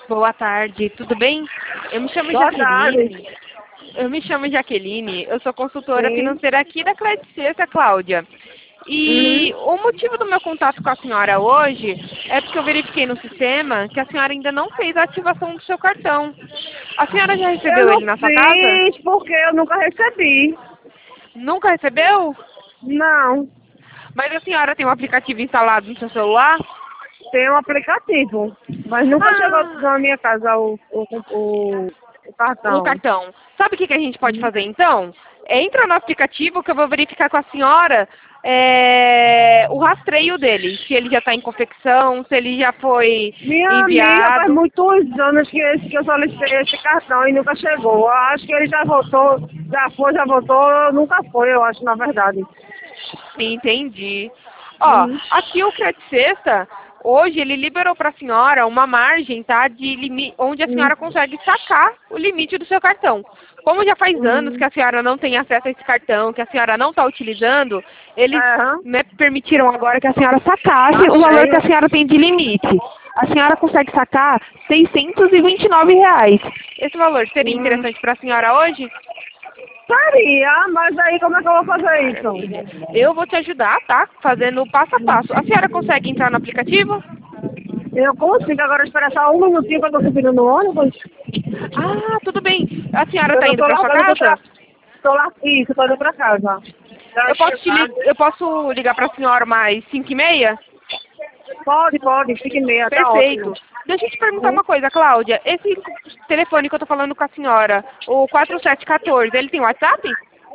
Boa tarde, tudo bem? Eu me chamo Boa Jaqueline. tarde. Eu me chamo Jaqueline, eu sou consultora Sim. financeira aqui da Credicência, Cláudia. E Uhum. o motivo do meu contato com a senhora hoje é porque eu verifiquei no sistema que a senhora ainda não fez a ativação do seu cartão. A senhora já Eu recebeu não ele na sua casa? fiz porque eu nunca recebi. Nunca recebeu? Não. Mas a senhora tem um aplicativo instalado no seu celular? Tem um aplicativo. Mas nunca chegou Ah, na minha casa o o cartão. cartão. Sabe o que a gente pode Uhum. fazer então? Entra no aplicativo que eu vou verificar com a senhora o rastreio dele. Se ele já está em confecção, se ele já foi Minha amiga, faz enviado. muitos anos que eu solicitei esse cartão e nunca chegou. Eu acho que ele já voltou, já voltou, nunca foi, eu acho, na verdade. Entendi. Ó, Uhum. aqui o Credit Sexta, hoje ele liberou para a senhora uma margem, tá, de onde a Uhum. senhora consegue sacar o limite do seu cartão. Como já faz anos que Uhum. a senhora não tem acesso a esse cartão, que a senhora não está utilizando, eles, Aham. né, permitiram agora que a senhora sacasse o valor que a Achei. senhora tem de limite. A senhora consegue sacar R$ 629. Esse valor seria Uhum. interessante para a senhora hoje? Faria, mas aí como é que eu vou fazer Maravilha. isso? Eu vou te ajudar, tá? Fazendo passo a passo. A senhora consegue entrar no aplicativo? Eu consigo agora esperar só um minutinho que eu tô subindo no ônibus. Ah, tudo bem. A senhora Eu está não indo tô para sua largando do casa? Tô lá, isso, tô indo pra casa. Já chegado. Eu posso ligar para a senhora mais 5h30? Pode, fique meia, tá ótimo. Perfeito. Deixa eu te perguntar Uhum. uma coisa, Cláudia. Esse telefone que eu tô falando com a senhora, o 4714, ele tem WhatsApp?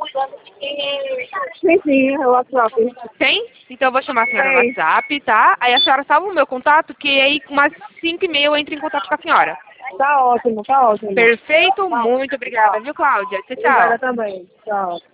Sim, é o WhatsApp. Tem? Então eu vou chamar a senhora no Tem, WhatsApp, tá? Aí a senhora salva o meu contato, que aí com umas 5h30 eu entro em contato com a senhora. tá ótimo, tá ótimo. Perfeito, muito obrigada, viu, Cláudia? Tchau, Obrigada tchau. também, tchau.